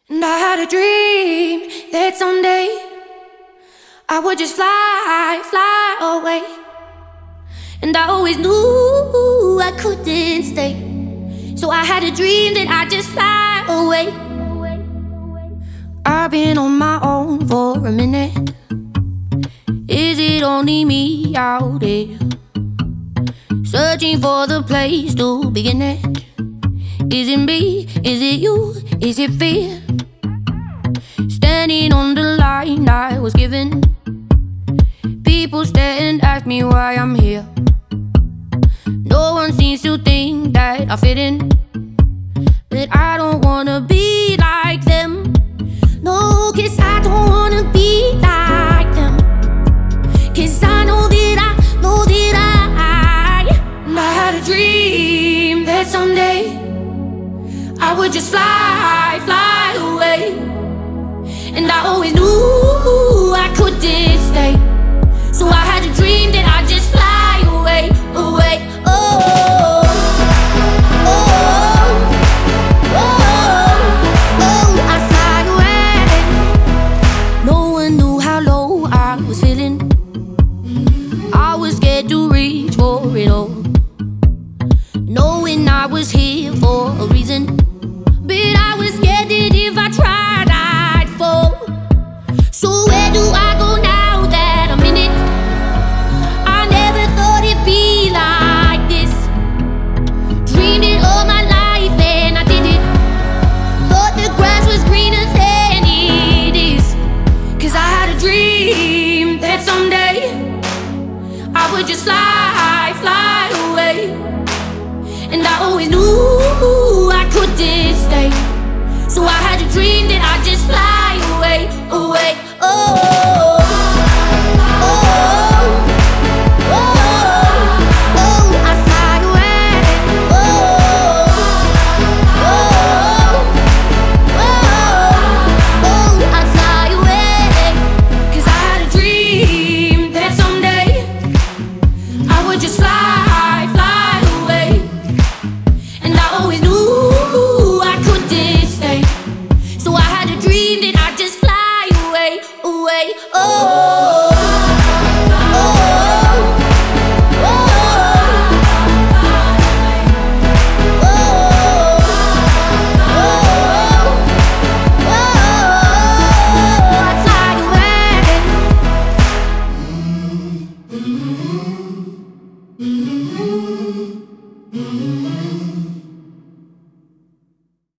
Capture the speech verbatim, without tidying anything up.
And I had a dream that someday I would just fly, fly away. And I always knew I couldn't stay, so I had a dream that I'd just fly away. I've been on my own for a minute. Is it only me out there, searching for the place to begin it? Is it me? Is it you? Is it fear? Standing on the line I was given, people stare and ask me why I'm here. No one seems to think that I fit in, but I don't wanna be like them. No, 'cause I don't wanna be like them. 'Cause I know that I, know that I And I had a dream that someday I would just fly, fly away. And I always knew I couldn't stay, so I had a dream that I'd just fly away, away. Oh, oh, oh, oh, oh, I'd fly away. No one knew how low I was feeling. I was scared to reach for it all, knowing I was here for a reason. But I was scared that if I tried, I'd fall. So where do I go now that I'm in it? I never thought it'd be like this. Dreamed it all my life and I did it. Thought the grass was greener than it is. 'Cause I had a dream that someday I would just fly, fly away. And I always knew I couldn't stay, so I had a dream that I'd just fly away, away. Oh.